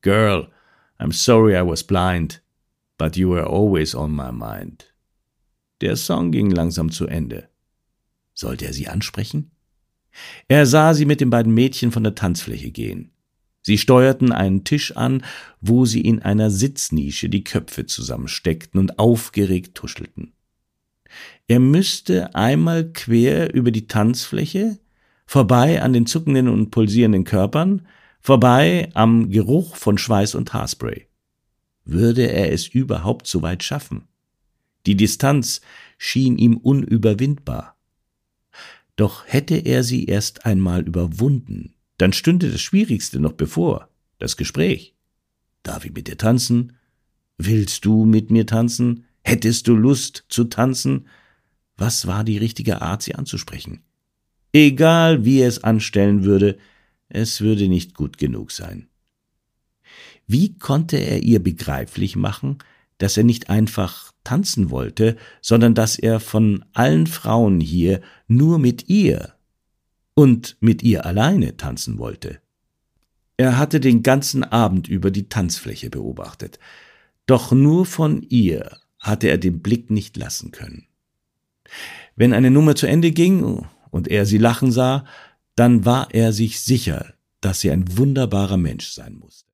Girl, I'm sorry I was blind, but you were always on my mind. Der Song ging langsam zu Ende. Sollte er sie ansprechen? Er sah sie mit den beiden Mädchen von der Tanzfläche gehen. Sie steuerten einen Tisch an, wo sie in einer Sitznische die Köpfe zusammensteckten und aufgeregt tuschelten. Er müsste einmal quer über die Tanzfläche, vorbei an den zuckenden und pulsierenden Körpern, vorbei am Geruch von Schweiß und Haarspray. Würde er es überhaupt so weit schaffen? Die Distanz schien ihm unüberwindbar. Doch hätte er sie erst einmal überwunden, dann stünde das Schwierigste noch bevor, das Gespräch. Darf ich mit dir tanzen? Willst du mit mir tanzen? Hättest du Lust zu tanzen? Was war die richtige Art, sie anzusprechen? Egal, wie er es anstellen würde, es würde nicht gut genug sein. Wie konnte er ihr begreiflich machen, dass er nicht einfach tanzen wollte, sondern dass er von allen Frauen hier nur mit ihr und mit ihr alleine tanzen wollte? Er hatte den ganzen Abend über die Tanzfläche beobachtet, doch nur von ihr hatte er den Blick nicht lassen können. Wenn eine Nummer zu Ende ging und er sie lachen sah, dann war er sich sicher, dass sie ein wunderbarer Mensch sein musste.